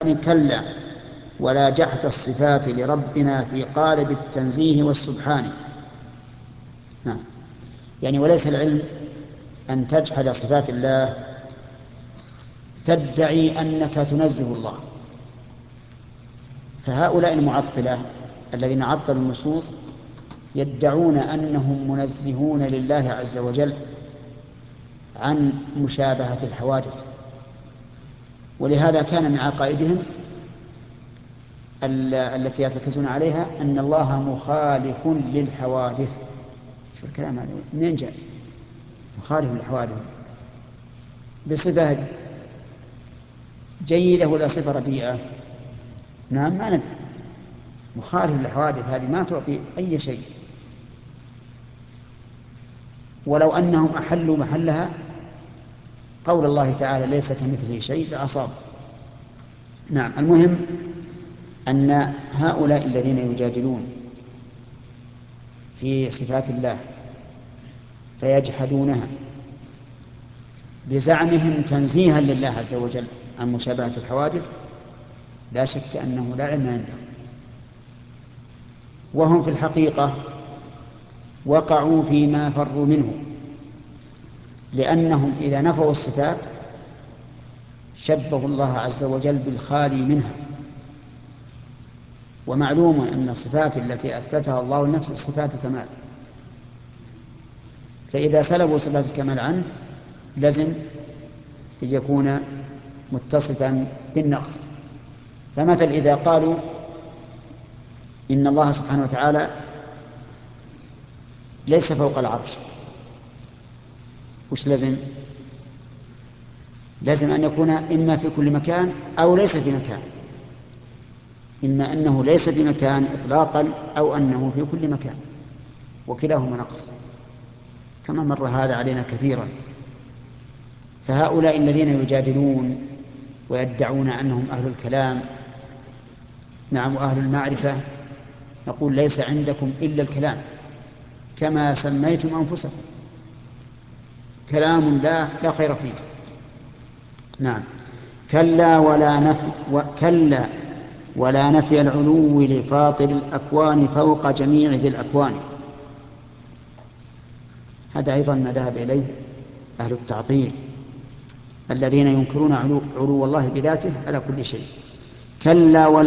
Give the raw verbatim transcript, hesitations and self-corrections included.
كلا ولا جحد الصفات لربنا في قالب التنزيه والسبحان. نعم. يعني وليس العلم أن تجحد صفات الله تدعي أنك تنزه الله. فهؤلاء المعطلة الذين عطلوا النصوص يدعون أنهم منزهون لله عز وجل عن مشابهة الحوادث، ولهذا كان من عقائدهم التي يرتكزون عليها أن الله مخالف للحوادث. شو الكلام هذا؟ منين جاء مخالف للحوادث؟ بصفة جيدة ولا صفة رديئة؟ نعم، ما ندري. مخالف للحوادث هذه ما تعطي أي شيء، ولو أنهم أحلوا محلها قول الله تعالى ليس كمثله شيء لأصاب. نعم. المهم أن هؤلاء الذين يجادلون في صفات الله فيجحدونها بزعمهم تنزيها لله عز وجل عن مشابهة الحوادث، لا شك أنه لا علم عندهم، وهم في الحقيقة وقعوا فيما فروا منه، لأنهم إذا نفوا الصفات شبهوا الله عز وجل بالخالي منها. ومعلوم أن الصفات التي أثبتها الله لنفسه صفات كمال، فإذا سلبوا صفات الكمال عنه لازم يكون متصفا بالنقص. فمثل إذا قالوا إن الله سبحانه وتعالى ليس فوق العرش، وش لازم؟ لازم أن يكون إما في كل مكان أو ليس في مكان، إما أنه ليس في مكان إطلاقا أو أنه في كل مكان، وكلاهما نقص، كما مر هذا علينا كثيرا. فهؤلاء الذين يجادلون ويدعون أنهم أهل الكلام، نعم، وأهل المعرفة، نقول ليس عندكم إلا الكلام كما سميتم أنفسكم، كلام لا لا خير فيه. نعم. كلا ولا نفي وكلا ولا نفي العلو لفاطر الأكوان فوق جميع ذي الأكوان. هذا أيضا ما ذهب إليه أهل التعطيل الذين ينكرون علو, علو الله بذاته على كل شيء. كلا ولا